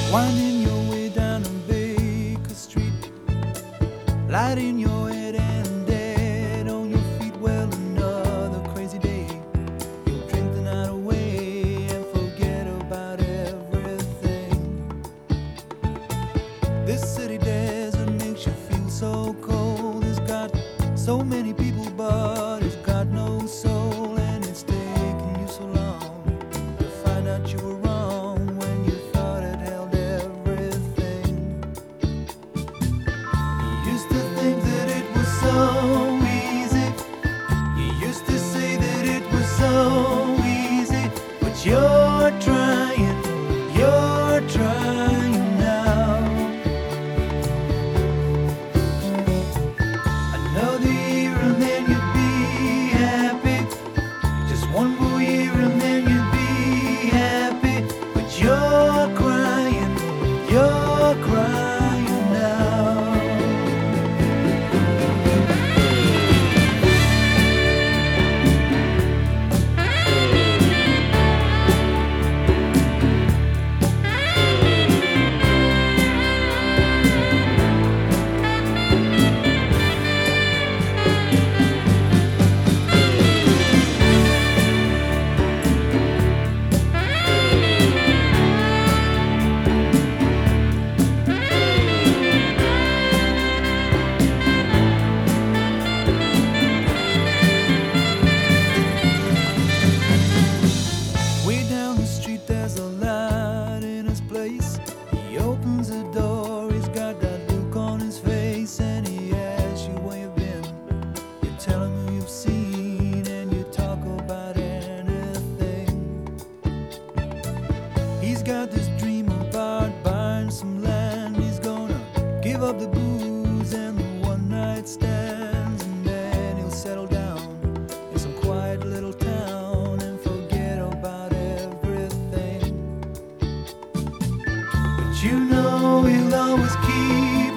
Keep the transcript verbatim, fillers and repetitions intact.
Winding your way down on Baker Street, lighting your head and dead on your feet. Well, another crazy day. You'll drink the night away and forget about everything. This city desert makes you feel so cold. It's got so many people, but it's got no soul. And it's taken you so long to find out you were wrong when you thought it held everything. You used to think that it was so easy. You used to say that it was so easy, but you're trying, you're trying now. Another year and then you'd be happy. Just one more year and then you'd be happy. But you're crying, you're crying now. Way down the street there's a light in his place. He opens the door, he's got that look on his face, and he asks you where you've been. You tell him who you've seen, and you talk about anything. He's got this dream about buying some land. He's gonna give up the booze and the one night stands, and then he'll settle down in some quiet little town and forget about everything. But you know he'll always keep